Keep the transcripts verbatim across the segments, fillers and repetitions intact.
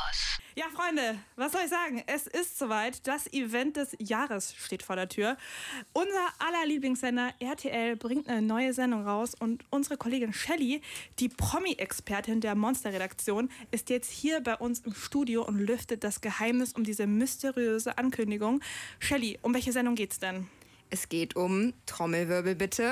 Campus. Ja, Freunde, was soll ich sagen? Es ist soweit. Das Event des Jahres steht vor der Tür. Unser aller Lieblingssender R T L bringt eine neue Sendung raus und unsere Kollegin Shelly, die Promi-Expertin der Monster-Redaktion, ist jetzt hier bei uns im Studio und lüftet das Geheimnis um diese mysteriöse Ankündigung. Shelly, um welche Sendung geht's denn? Es geht um, Trommelwirbel bitte,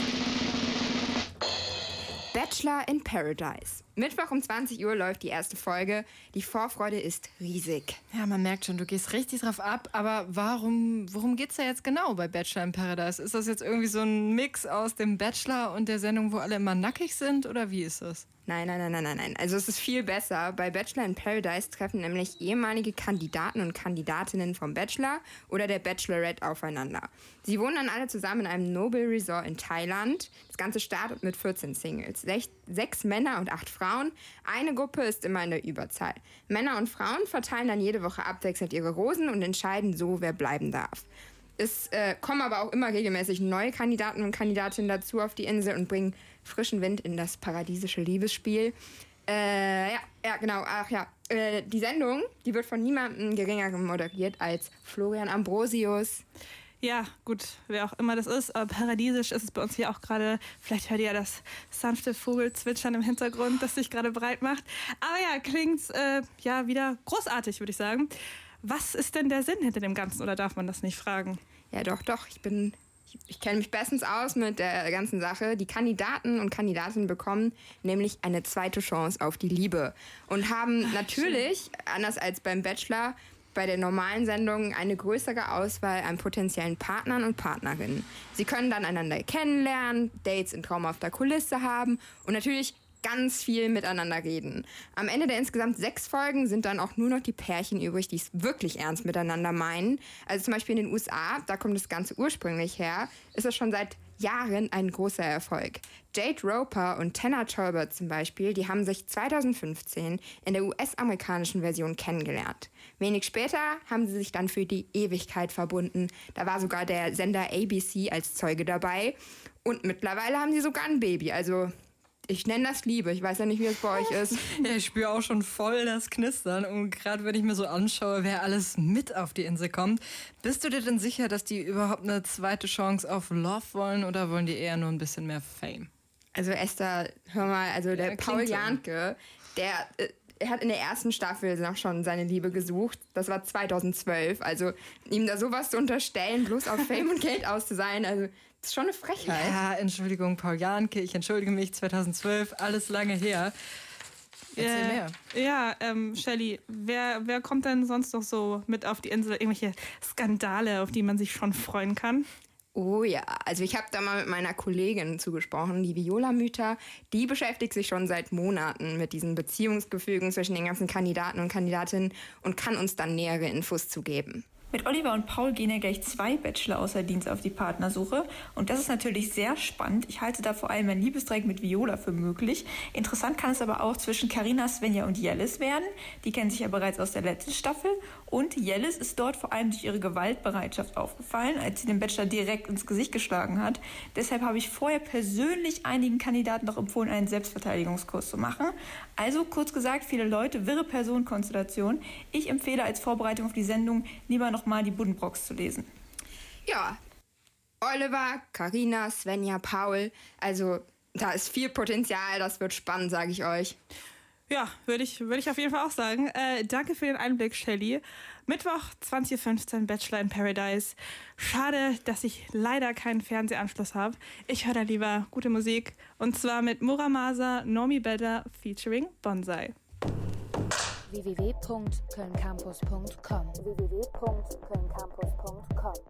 Bachelor in Paradise. Mittwoch um zwanzig Uhr läuft die erste Folge. Die Vorfreude ist riesig. Ja, man merkt schon, du gehst richtig drauf ab. Aber warum, worum geht's da jetzt genau bei Bachelor in Paradise? Ist das jetzt irgendwie so ein Mix aus dem Bachelor und der Sendung, wo alle immer nackig sind? Oder wie ist das? Nein, nein, nein, nein, nein, nein. Also es ist viel besser. Bei Bachelor in Paradise treffen nämlich ehemalige Kandidaten und Kandidatinnen vom Bachelor oder der Bachelorette aufeinander. Sie wohnen dann alle zusammen in einem Noble Resort in Thailand. Das Ganze startet mit vierzehn Singles. Sech, sechs Männer und acht Frauen. Eine Gruppe ist immer in der Überzahl. Männer und Frauen verteilen dann jede Woche abwechselnd ihre Rosen und entscheiden so, wer bleiben darf. Es äh, kommen aber auch immer regelmäßig neue Kandidaten und Kandidatinnen dazu auf die Insel und bringen frischen Wind in das paradiesische Liebesspiel. Äh, ja, ja, genau. Ach ja, äh, die Sendung, die wird von niemandem Geringerem moderiert als Florian Ambrosius. Ja, gut, wer auch immer das ist, aber paradiesisch ist es bei uns hier auch gerade. Vielleicht hört ihr ja das sanfte Vogelzwitschern im Hintergrund, das sich gerade breit macht. Aber ja, klingt äh, ja wieder großartig, würde ich sagen. Was ist denn der Sinn hinter dem Ganzen, oder darf man das nicht fragen? Ja, doch, doch. Ich bin, ich, ich kenne mich bestens aus mit der ganzen Sache. Die Kandidaten und Kandidatinnen bekommen nämlich eine zweite Chance auf die Liebe und haben natürlich, anders als beim Bachelor, bei der normalen Sendung eine größere Auswahl an potenziellen Partnern und Partnerinnen. Sie können dann einander kennenlernen, Dates in traumhafter Kulisse haben und natürlich ganz viel miteinander reden. Am Ende der insgesamt sechs Folgen sind dann auch nur noch die Pärchen übrig, die es wirklich ernst miteinander meinen. Also zum Beispiel in den U S A, da kommt das Ganze ursprünglich her, ist das schon seit Jahren ein großer Erfolg. Jade Roper und Tanner Tolbert zum Beispiel, die haben sich zweitausendfünfzehn in der U S-amerikanischen Version kennengelernt. Wenig später haben sie sich dann für die Ewigkeit verbunden. Da war sogar der Sender A B C als Zeuge dabei. Und mittlerweile haben sie sogar ein Baby, also ich nenne das Liebe. Ich weiß ja nicht, wie es bei euch ist. Ja, ich spüre auch schon voll das Knistern. Und gerade wenn ich mir so anschaue, wer alles mit auf die Insel kommt, bist du dir denn sicher, dass die überhaupt eine zweite Chance auf Love wollen oder wollen die eher nur ein bisschen mehr Fame? Also Esther, hör mal, also der Ja, Paul so. Janke, der... Äh, Er hat in der ersten Staffel noch schon seine Liebe gesucht. Das war zweitausendzwölf. Also ihm da sowas zu unterstellen, bloß auf Fame und Geld aus zu sein, also das ist schon eine Frechheit. Ja, Entschuldigung, Paul Janke, ich entschuldige mich, zweitausendzwölf, alles lange her. Erzähl äh, mehr. Ja, ähm, Shelly, wer, wer kommt denn sonst noch so mit auf die Insel? Irgendwelche Skandale, auf die man sich schon freuen kann? Oh ja, also ich habe da mal mit meiner Kollegin zugesprochen, die Viola Müther. Die beschäftigt sich schon seit Monaten mit diesen Beziehungsgefügen zwischen den ganzen Kandidaten und Kandidatinnen und kann uns dann nähere Infos zu geben. Mit Oliver und Paul gehen ja gleich zwei Bachelor außer Dienst auf die Partnersuche. Und das ist natürlich sehr spannend. Ich halte da vor allem ein Liebesdreieck mit Viola für möglich. Interessant kann es aber auch zwischen Carina, Svenja und Jellis werden. Die kennen sich ja bereits aus der letzten Staffel. Und Jellis ist dort vor allem durch ihre Gewaltbereitschaft aufgefallen, als sie den Bachelor direkt ins Gesicht geschlagen hat. Deshalb habe ich vorher persönlich einigen Kandidaten noch empfohlen, einen Selbstverteidigungskurs zu machen. Also kurz gesagt, viele Leute, wirre Personenkonstellation. Ich empfehle als Vorbereitung auf die Sendung lieber noch mal die Buddenbrocks zu lesen. Ja, Oliver, Carina, Svenja, Paul, also da ist viel Potenzial, das wird spannend, sage ich euch. Ja, würde ich, würde ich auf jeden Fall auch sagen. Äh, danke für den Einblick, Shelly. Mittwoch, zwanzig Uhr fünfzehn, Bachelor in Paradise. Schade, dass ich leider keinen Fernsehanschluss habe. Ich höre da lieber gute Musik. Und zwar mit Muramasa, Nomi Bella featuring Bonsai. w w w punkt köln campus punkt com w w w punkt köln campus punkt com